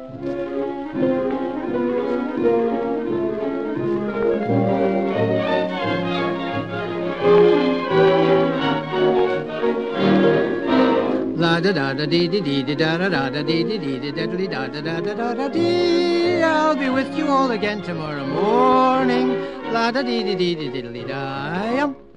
La da da da dee dee dee da da da da dee dee dee da da da da da da da dee. I'll be with you all again tomorrow morning. La da dee dee dee dee dee da.